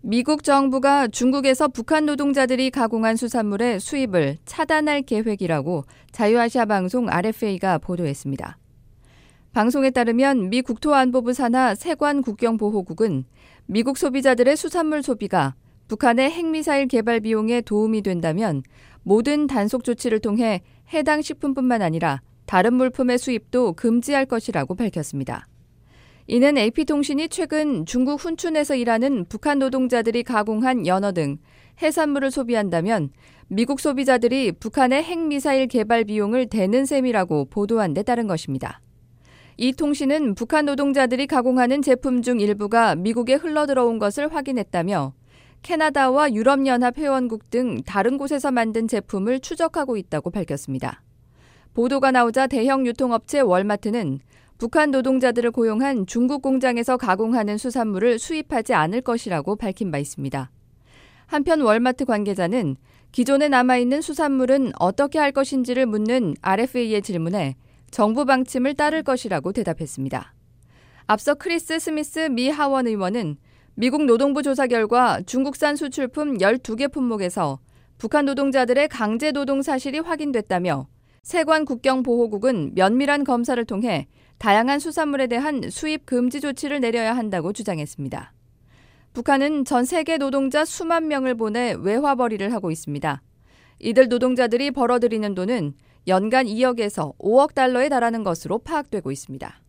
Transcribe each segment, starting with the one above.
미국 정부가 중국에서 북한 노동자들이 가공한 수산물의 수입을 차단할 계획이라고 자유아시아 방송 RFA가 보도했습니다. 방송에 따르면 미 국토안보부 산하 세관 국경보호국은 미국 소비자들의 수산물 소비가 북한의 핵미사일 개발 비용에 도움이 된다면 모든 단속 조치를 통해 해당 식품뿐만 아니라 다른 물품의 수입도 금지할 것이라고 밝혔습니다. 이는 AP통신이 최근 중국 훈춘에서 일하는 북한 노동자들이 가공한 연어 등 해산물을 소비한다면 미국 소비자들이 북한의 핵미사일 개발 비용을 대는 셈이라고 보도한 데 따른 것입니다. 이 통신은 북한 노동자들이 가공하는 제품 중 일부가 미국에 흘러들어온 것을 확인했다며 캐나다와 유럽연합 회원국 등 다른 곳에서 만든 제품을 추적하고 있다고 밝혔습니다. 보도가 나오자 대형 유통업체 월마트는 북한 노동자들을 고용한 중국 공장에서 가공하는 수산물을 수입하지 않을 것이라고 밝힌 바 있습니다. 한편 월마트 관계자는 기존에 남아있는 수산물은 어떻게 할 것인지를 묻는 RFA의 질문에 정부 방침을 따를 것이라고 대답했습니다. 앞서 크리스 스미스 미 하원 의원은 미국 노동부 조사 결과 중국산 수출품 12개 품목에서 북한 노동자들의 강제 노동 사실이 확인됐다며 세관 국경보호국은 면밀한 검사를 통해 다양한 수산물에 대한 수입 금지 조치를 내려야 한다고 주장했습니다. 북한은 전 세계 노동자 수만 명을 보내 외화벌이를 하고 있습니다. 이들 노동자들이 벌어들이는 돈은 연간 2억에서 5억 달러에 달하는 것으로 파악되고 있습니다.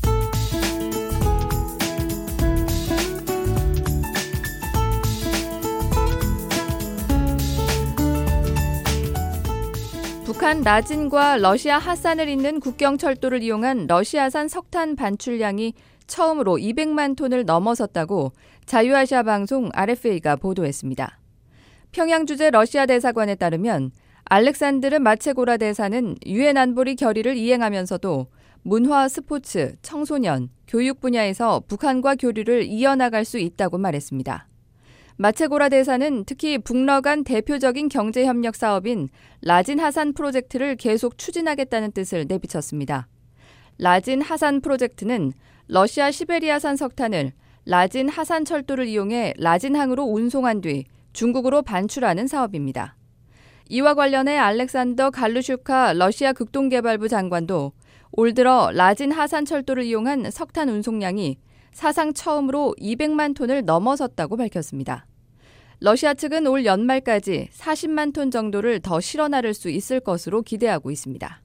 북한 나진과 러시아 하산을 잇는 국경철도를 이용한 러시아산 석탄 반출량이 처음으로 200만 톤을 넘어섰다고 자유아시아 방송 RFA가 보도했습니다. 평양 주재 러시아 대사관에 따르면 알렉산드르 마체고라 대사는 유엔 안보리 결의를 이행하면서도 문화, 스포츠, 청소년, 교육 분야에서 북한과 교류를 이어나갈 수 있다고 말했습니다. 마체고라 대사는 특히 북러 간 대표적인 경제협력 사업인 라진 하산 프로젝트를 계속 추진하겠다는 뜻을 내비쳤습니다. 라진 하산 프로젝트는 러시아 시베리아산 석탄을 라진 하산 철도를 이용해 라진항으로 운송한 뒤 중국으로 반출하는 사업입니다. 이와 관련해 알렉산더 갈루슈카 러시아 극동개발부 장관도 올 들어 라진 하산 철도를 이용한 석탄 운송량이 사상 처음으로 200만 톤을 넘어섰다고 밝혔습니다. 러시아 측은 올 연말까지 40만 톤 정도를 더 실어 나를 수 있을 것으로 기대하고 있습니다.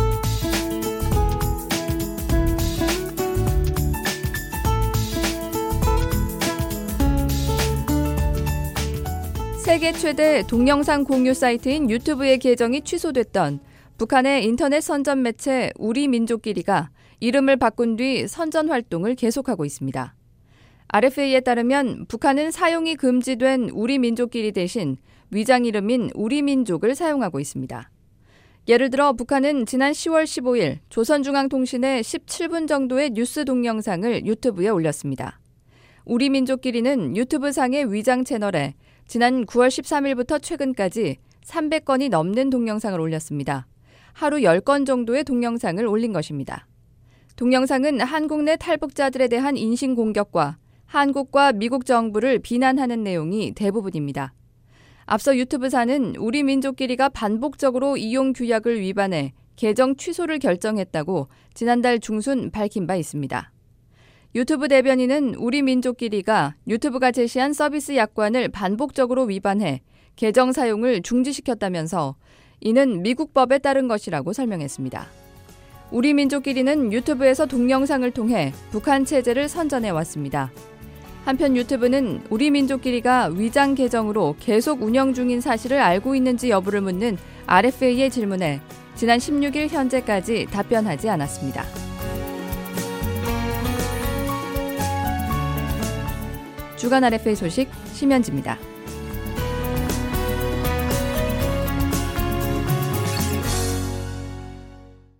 세계 최대 동영상 공유 사이트인 유튜브의 계정이 취소됐던 북한의 인터넷 선전 매체 우리민족끼리가 이름을 바꾼 뒤 선전 활동을 계속하고 있습니다. RFA에 따르면 북한은 사용이 금지된 우리민족끼리 대신 위장 이름인 우리민족을 사용하고 있습니다. 예를 들어 북한은 지난 10월 15일 조선중앙통신의 17분 정도의 뉴스 동영상을 유튜브에 올렸습니다. 우리민족끼리는 유튜브상의 위장 채널에 지난 9월 13일부터 최근까지 300건이 넘는 동영상을 올렸습니다. 하루 10건 정도의 동영상을 올린 것입니다. 동영상은 한국 내 탈북자들에 대한 인신공격과 한국과 미국 정부를 비난하는 내용이 대부분입니다. 앞서 유튜브사는 우리민족끼리가 반복적으로 이용 규약을 위반해 계정 취소를 결정했다고 지난달 중순 밝힌 바 있습니다. 유튜브 대변인은 우리민족끼리가 유튜브가 제시한 서비스 약관을 반복적으로 위반해 계정 사용을 중지시켰다면서 이는 미국 법에 따른 것이라고 설명했습니다. 우리민족끼리는 유튜브에서 동영상을 통해 북한 체제를 선전해왔습니다. 한편 유튜브는 우리민족끼리가 위장 계정으로 계속 운영 중인 사실을 알고 있는지 여부를 묻는 RFA의 질문에 지난 16일 현재까지 답변하지 않았습니다. 주간 RFA 소식 심현지입니다.